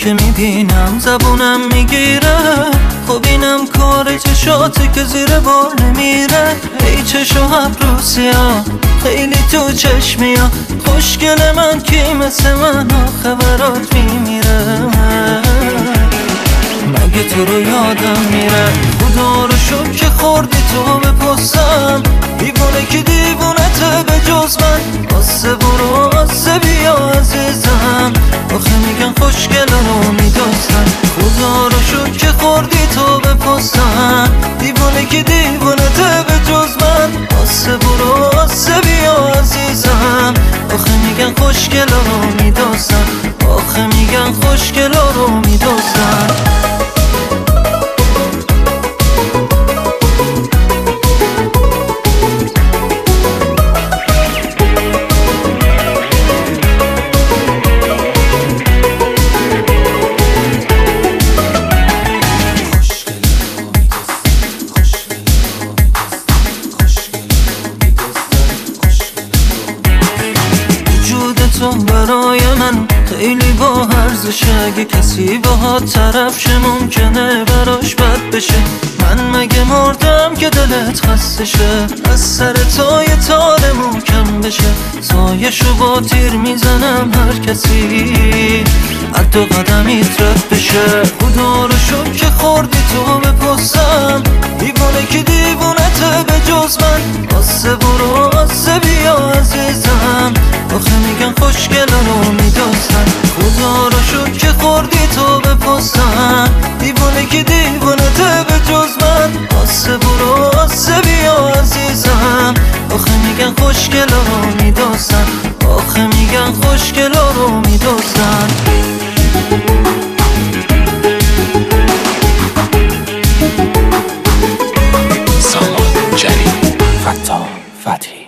که میبینم زبونم میگیره، خب اینم کار چشاتی که زیر بار نمیره. ای چشو ابروسیا خیلی تو چشمیا، خوشگل من کی مثل من آخه برات میمیره. مگه تو رو یادم میره؟ خدا رو شکر که خوردی تو به پستم، دیوونه که دیوونته به جز من. آسه برو آسه بیا عزیزم، آخه میگن خوشگل رو میدوزن. خدا رو شکر که خوردی تو به پستم، دیوونه که دیوونته به جز من. آسه برو آسه بیا عزیزم، آخه میگن خوشگل رو میدوزن، آخه میگن خوشگل رو میدوزن. تو برای من خیلی با ارزشه، اگه کسی باهات طرف شه ممکنه براش بد بشه. من مگه مردم که دلت خسته شه؟ از سر تو یه تار محکم بشه، سایشو با تیر میزنم هر کسی حتی قدمیت رد بشه. خدا رو شکر که خوردی تو به پستم، دیوونه که دیوونته به جز من. آسه برو آسه بیا عزیزم، آخه میگن خوشگل رو میدوزن. خدا رو شکر که خوردی تو به پستم، دیوونه که دیوونته به جز من. آسه برو آسه بیا عزیزم، آخه میگن خوشگل رو میدوزن، آخه میگن خوشگل رو میدوزن. سامان جری، فتاح فتحی.